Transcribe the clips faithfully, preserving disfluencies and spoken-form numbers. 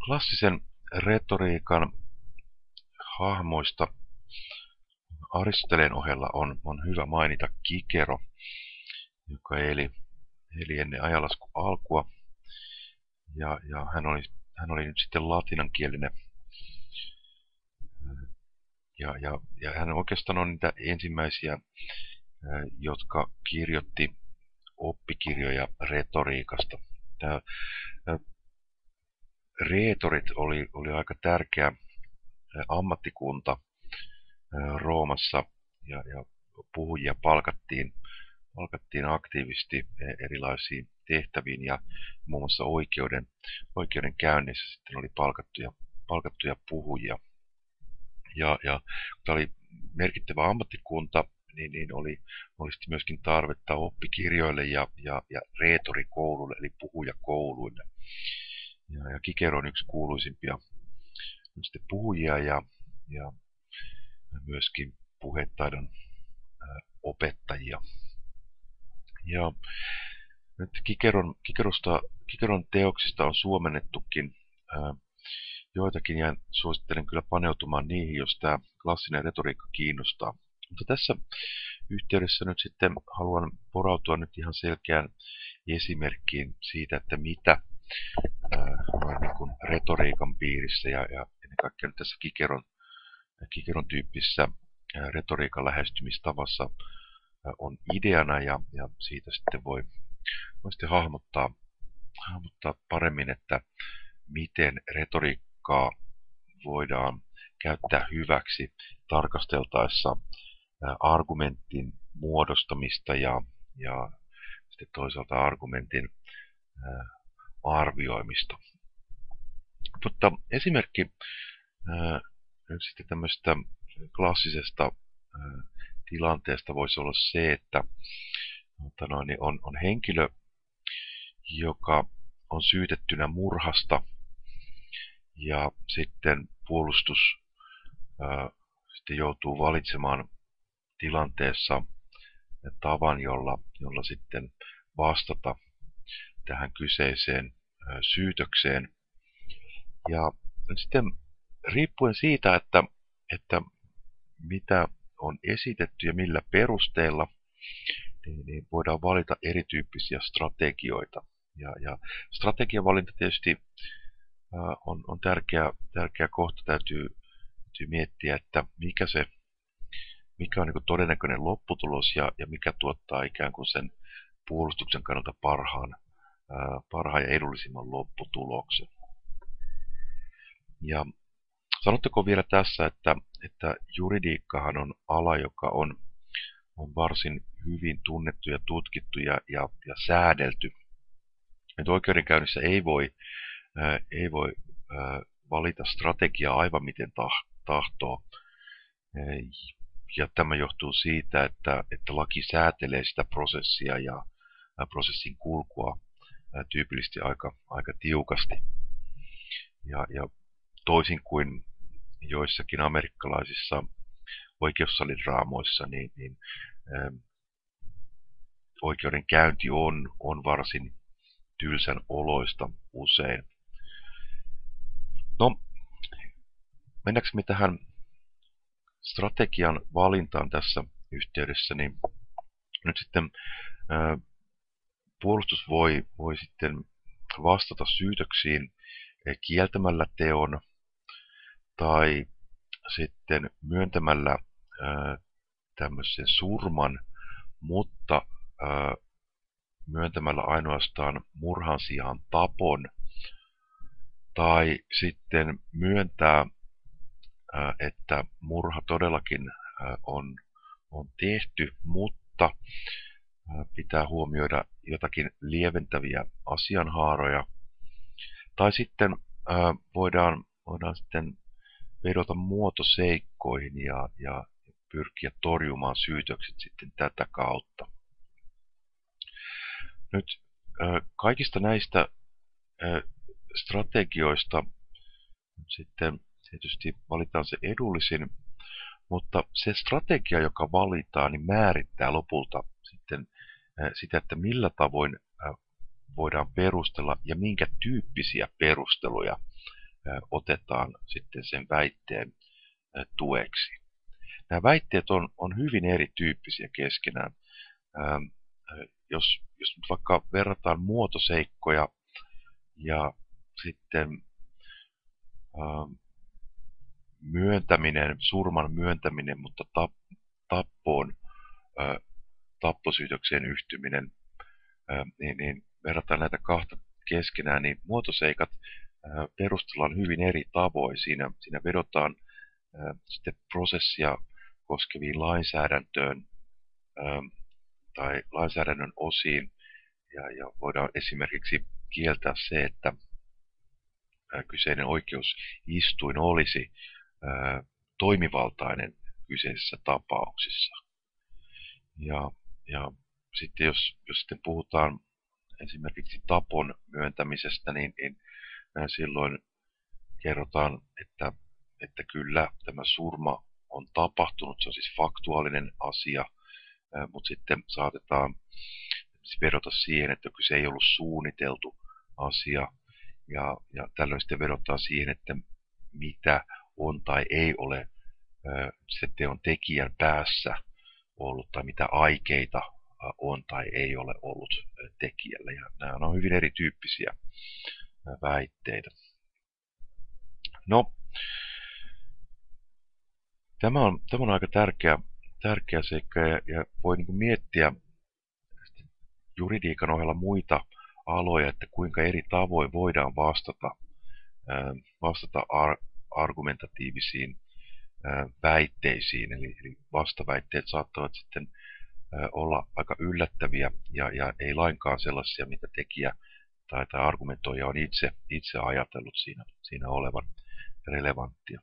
Klassisen retoriikan hahmoista Aristoteleen ohella on, on hyvä mainita Kikero, joka eli, eli ennen ajanlaskun alkua. Ja, ja hän, oli, hän oli nyt sitten latinankielinen. Ja, ja, ja hän oikeastaan on niitä ensimmäisiä, jotka kirjoitti oppikirjoja retoriikasta. Tämä, reetorit oli, oli aika tärkeä ammattikunta Roomassa, ja, ja puhujia palkattiin, palkattiin aktiivisesti erilaisiin tehtäviin, ja muun muassa oikeuden, oikeuden käynnissä sitten oli palkattuja, palkattuja puhujia. Ja, ja tämä oli merkittävä ammattikunta, niin, niin oli, oli sitten myöskin tarvetta oppikirjoille ja, ja, ja reetorikouluille, eli puhujakouluille. Ja, ja Kikero on yksi kuuluisimpia sitten puhujia ja, ja myöskin puhetaidon ää, opettajia. Ja nyt Kikeron, Kikerosta, Kikeron teoksista on suomennettukin ää, joitakin, ja suosittelen kyllä paneutumaan niihin, jos tämä klassinen retoriikka kiinnostaa. Mutta tässä yhteydessä nyt sitten haluan porautua nyt ihan selkeään esimerkkiin siitä, että mitä ää, niin kuin retoriikan piirissä ja, ja ennen kaikkea nyt tässä Kikeron, Kikeron tyyppisessä ää, retoriikan lähestymistavassa ää, on ideana, ja, ja siitä sitten voi, voi sitten hahmottaa, hahmottaa paremmin, että miten retoriikkaa voidaan käyttää hyväksi tarkasteltaessa argumentin muodostamista ja, ja sitten toisaalta argumentin ää, arvioimista. Mutta esimerkki ää, nyt sitten tämmöistä klassisesta ää, tilanteesta voisi olla se, että noin, on, on henkilö, joka on syytettynä murhasta, ja sitten puolustus ää, sitten joutuu valitsemaan tilanteessa tavan, jolla, jolla sitten vastata tähän kyseiseen ää, syytökseen. Ja sitten riippuen siitä, että, että mitä on esitetty ja millä perusteella, niin, niin voidaan valita erityyppisiä strategioita. Ja, ja strategiavalinta tietysti On, on tärkeä, tärkeä kohta. Täytyy, täytyy miettiä, että mikä, se, mikä on niin kuin todennäköinen lopputulos ja, ja mikä tuottaa ikään kuin sen puolustuksen kannalta parhaan, ää, parhaan ja edullisimman lopputuloksen. Ja sanotteko vielä tässä, että, että juridiikkahan on ala, joka on, on varsin hyvin tunnettu ja tutkittu ja, ja, ja säädelty. Että oikeudenkäynnissä ei voi Ää, ei voi ää, valita strategiaa aivan miten tahtoo. Ää, ja tämä johtuu siitä, että, että laki säätelee sitä prosessia ja ää, prosessin kulkua ää, tyypillisesti aika, aika tiukasti. Ja, ja toisin kuin joissakin amerikkalaisissa oikeussalidraamoissa, niin, niin ää, oikeudenkäynti on, on varsin tylsän oloista usein. No, mennäänkö me tähän strategian valintaan tässä yhteydessä, niin nyt sitten ää, puolustus voi, voi sitten vastata syytöksiin kieltämällä teon tai sitten myöntämällä ää, tämmöisen surman, mutta ää, myöntämällä ainoastaan murhan sijaan tapon, tai sitten myöntää, että murha todellakin on, on tehty, mutta pitää huomioida jotakin lieventäviä asianhaaroja. Tai sitten voidaan, voidaan sitten vedota muotoseikkoihin ja, ja pyrkiä torjumaan syytökset sitten tätä kautta. Nyt kaikista näistä strategioista sitten tietysti valitaan se edullisin, mutta se strategia, joka valitaan, niin määrittää lopulta sitten sitä, että millä tavoin voidaan perustella ja minkä tyyppisiä perusteluja otetaan sitten sen väitteen tueksi. Nämä väitteet on, on hyvin erityyppisiä keskenään. Jos, jos nyt vaikka verrataan muotoseikkoja ja sitten myöntäminen, surman myöntäminen, mutta tappoon, tapposyytökseen yhtyminen, niin, niin verrataan näitä kahta keskenään, niin muotoseikat perustellaan hyvin eri tavoin. Siinä, siinä vedotaan sitten prosessia koskeviin lainsäädäntöön tai lainsäädännön osiin, ja, ja voidaan esimerkiksi kieltää se, että kyseinen oikeusistuin olisi ää, toimivaltainen kyseisissä tapauksissa. Ja, ja sitten jos, jos sitten puhutaan esimerkiksi tapon myöntämisestä, niin, niin ää, silloin kerrotaan, että, että kyllä tämä surma on tapahtunut, se on siis faktuaalinen asia, ää, mutta sitten saatetaan vedota siihen, että kyse ei ollut suunniteltu asia, Ja, ja tällöin sitten vedotaan siihen, että mitä on tai ei ole se teon tekijän päässä ollut, tai mitä aikeita on tai ei ole ollut tekijällä. Ja nämä on hyvin erityyppisiä väitteitä. No, tämä on, tämä on aika tärkeä, tärkeä seikka, ja, ja voi niin kuin miettiä juridiikan ohella muita aloja, että kuinka eri tavoin voidaan vastata, vastata ar argumentatiivisiin väitteisiin. Eli, eli vastaväitteet saattavat sitten olla aika yllättäviä ja, ja ei lainkaan sellaisia, mitä tekijä tai, tai argumentoija on itse, itse ajatellut siinä, siinä olevan relevanttia.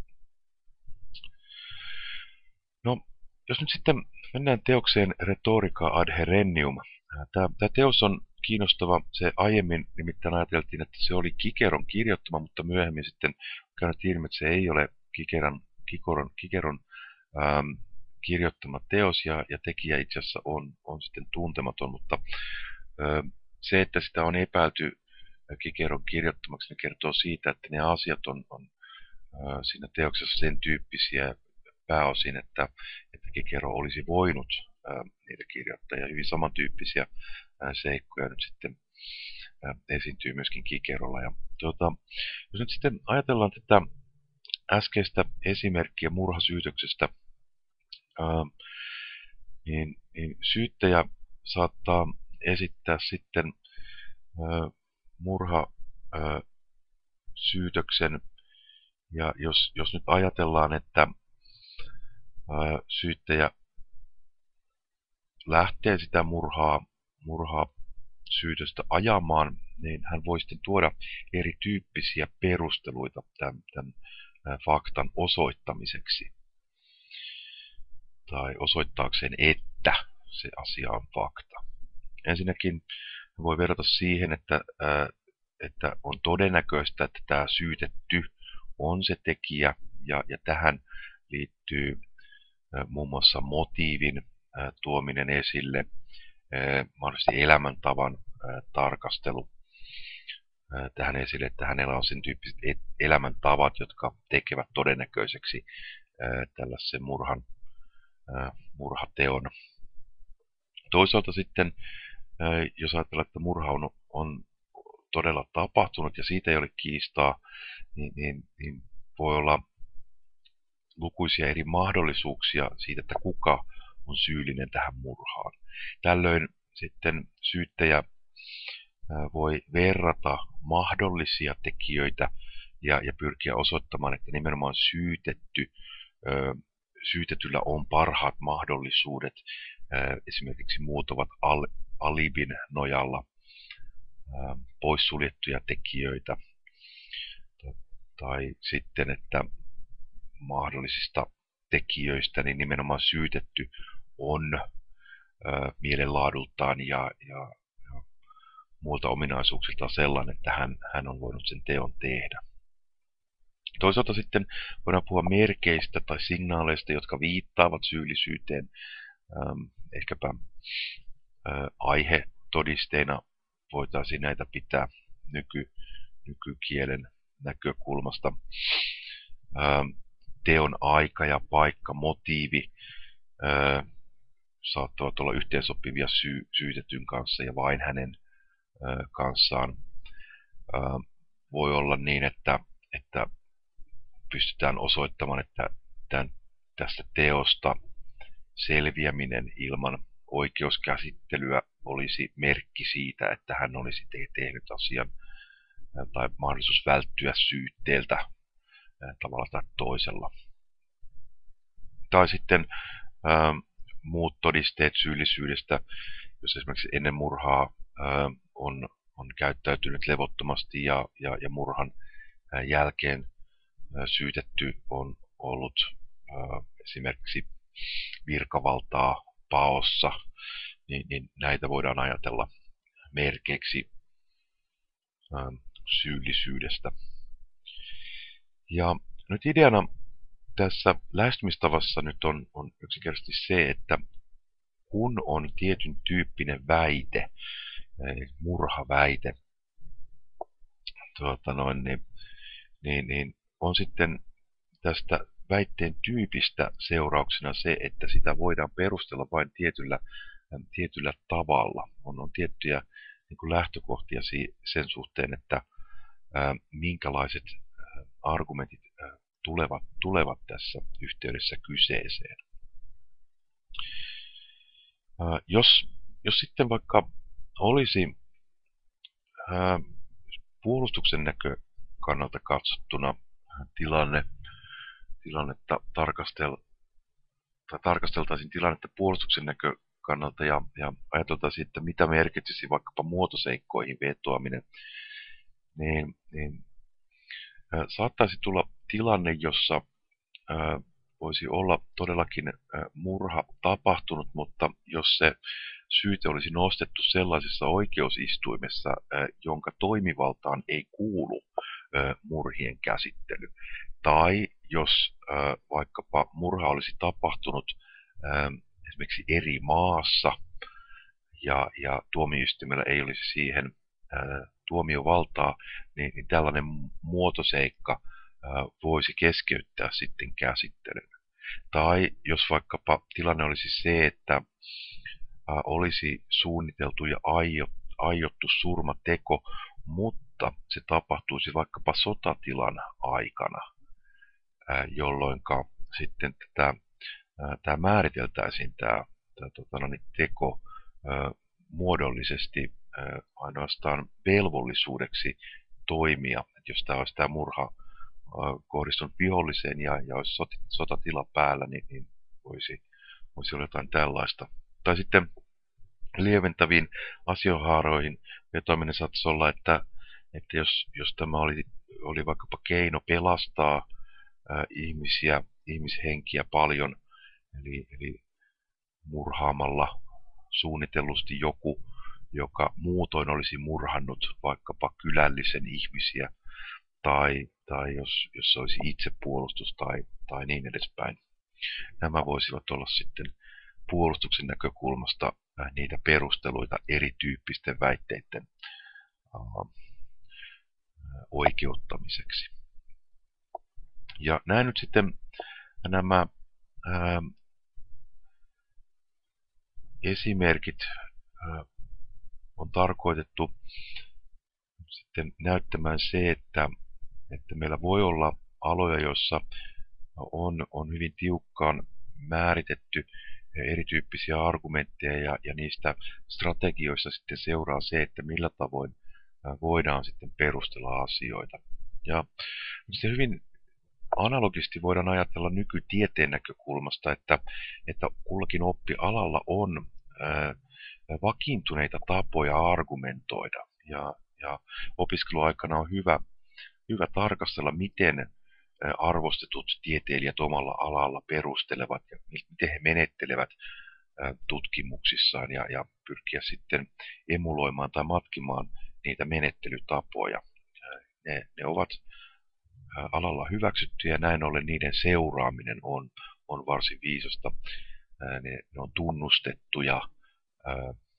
No, jos nyt sitten mennään teokseen Rhetorica ad herennium. Tämä, tämä teos on kiinnostava. Se aiemmin nimittäin ajateltiin, että se oli Ciceron kirjoittama, mutta myöhemmin sitten käynyt ilmi, että se ei ole Ciceron, Ciceron, Ciceron ähm, kirjoittama teos, ja, ja tekijä itse asiassa on, on sitten tuntematon, mutta äh, se, että sitä on epäilty Ciceron kirjoittamaksi, niin kertoo siitä, että ne asiat on, on äh, siinä teoksessa sen tyyppisiä pääosin, että, että Cicero olisi voinut äh, niitä kirjoittaa, ja hyvin samantyyppisiä seikkoja nyt sitten esiintyy myöskin Cicerolla. Ja, tuota, jos nyt sitten ajatellaan tätä äskeistä esimerkkiä murhasyytöksestä, ää, niin, niin syyttäjä saattaa esittää sitten ää, murhasyytöksen, ja jos, jos nyt ajatellaan, että ää, syyttäjä lähtee sitä murhaa murhaa syytöstä ajamaan, niin hän voi sitten tuoda erityyppisiä perusteluita tämän, tämän faktan osoittamiseksi. Tai osoittaakseen, että se asia on fakta. Ensinnäkin voi verrata siihen, että, että on todennäköistä, että tämä syytetty on se tekijä, ja, ja tähän liittyy muun muassa motiivin tuominen esille, mahdollisesti elämäntavan tarkastelu tähän esille, että hänellä on sen tyyppiset elämäntavat, jotka tekevät todennäköiseksi tällaisen murhan, murhateon. Toisaalta sitten, jos ajatellaan, että murha on, on todella tapahtunut ja siitä ei ole kiistaa, niin, niin, niin voi olla lukuisia eri mahdollisuuksia siitä, että kuka on syyllinen tähän murhaan. Tällöin sitten syyttäjä voi verrata mahdollisia tekijöitä ja, ja pyrkiä osoittamaan, että nimenomaan syytetty, syytetyllä on parhaat mahdollisuudet. Esimerkiksi muut ovat al, alibin nojalla poissuljettuja tekijöitä. Tai sitten, että mahdollisista tekijöistä niin nimenomaan syytetty on mielenlaadultaan ja, ja, ja muilta ominaisuuksiltaan sellainen, että hän, hän on voinut sen teon tehdä. Toisaalta sitten voidaan puhua merkeistä tai signaaleista, jotka viittaavat syyllisyyteen. Ähm, ehkäpä äh, aihetodisteina voitaisiin näitä pitää nyky, nykykielen näkökulmasta. Teon aika ja paikka, motiivi saattavat olla yhteensopivia syy, syytetyn kanssa ja vain hänen kanssaan. Voi olla niin, että, että pystytään osoittamaan, että tämän, tästä teosta selviäminen ilman oikeuskäsittelyä olisi merkki siitä, että hän olisi tehnyt asian tai mahdollisuus välttyä syytteeltä tavalla tai toisella. Tai sitten ää, muut todisteet syyllisyydestä, jos esimerkiksi ennen murhaa ää, on, on käyttäytynyt levottomasti ja, ja, ja murhan ää, jälkeen ää, syytetty on ollut ää, esimerkiksi virkavaltaa paossa, niin, niin näitä voidaan ajatella merkeiksi ää, syyllisyydestä. Ja nyt ideana tässä lähestymistavassa nyt on, on yksinkertaisesti se, että kun on tietyn tyyppinen väite, murhaväite, tuota noin, niin, niin, niin on sitten tästä väitteen tyypistä seurauksena se, että sitä voidaan perustella vain tietyllä, tietyllä tavalla. On, on tiettyjä niin kuin lähtökohtia sen suhteen, että ää, minkälaiset argumentit tulevat, tulevat tässä yhteydessä kyseeseen. Jos, jos sitten vaikka olisi ää, puolustuksen näkökannalta katsottuna tilanne, tilannetta tarkastel, tai tarkasteltaisiin tilannetta puolustuksen näkökannalta ja, ja ajateltaisiin, että mitä merkitsisi vaikkapa muotoseikkoihin vetoaminen, niin, niin saattaisi tulla tilanne, jossa ää, voisi olla todellakin ää, murha tapahtunut, mutta jos se syyte olisi nostettu sellaisessa oikeusistuimessa, ää, jonka toimivaltaan ei kuulu ää, murhien käsittely, tai jos ää, vaikkapa murha olisi tapahtunut ää, esimerkiksi eri maassa ja, ja tuomioistuimella ei olisi siihen ää, tuomiovaltaa, niin, niin tällainen muotoseikka ää, voisi keskeyttää sitten käsittelyn. Tai jos vaikkapa tilanne olisi se, että ää, olisi suunniteltu ja aiottu surmateko, mutta se tapahtuisi vaikkapa sotatilan aikana, ää, jolloin sitten tätä, ää, tämä määriteltäisiin tämä, tämä tota, no niin, teko ää, muodollisesti ainoastaan velvollisuudeksi toimia. Että jos tämä olisi tämä murha kohdistunut viholliseen ja, ja olisi sot, sotatila päällä, niin, niin voisi, voisi olla jotain tällaista. Tai sitten lieventäviin asiohaaroihin vetoaminen saattaisi olla, että, että jos, jos tämä oli, oli vaikkapa keino pelastaa ää, ihmisiä, ihmishenkiä paljon, eli, eli murhaamalla suunnitellusti joku, joka muutoin olisi murhannut vaikkapa kylällisen ihmisiä, tai, tai jos, jos se olisi itsepuolustus tai, tai niin edespäin. Nämä voisivat olla sitten puolustuksen näkökulmasta niitä perusteluita erityyppisten väitteiden uh, oikeuttamiseksi. Ja näin nyt sitten nämä uh, esimerkit uh, on tarkoitettu sitten näyttämään se, että, että meillä voi olla aloja, joissa on, on hyvin tiukkaan määritetty erityyppisiä argumentteja ja, ja niistä strategioista sitten seuraa se, että millä tavoin voidaan sitten perustella asioita. Ja sitten hyvin analogisesti voidaan ajatella nykytieteen näkökulmasta, että, että kullakin oppialalla on ää, vakiintuneita tapoja argumentoida. Ja, ja opiskeluaikana on hyvä, hyvä tarkastella, miten arvostetut tieteilijät omalla alalla perustelevat ja miten he menettelevät tutkimuksissaan ja, ja pyrkiä sitten emuloimaan tai matkimaan niitä menettelytapoja. Ne, ne ovat alalla hyväksyttyjä ja näin ollen niiden seuraaminen on, on varsin viisasta. Ne, ne on tunnustettuja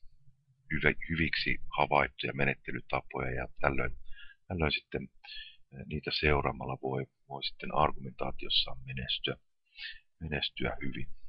hyviksi havaittuja menettelytapoja ja tällöin, tällöin sitten niitä seuraamalla voi, voi sitten argumentaatiossaan menestyä, menestyä hyvin.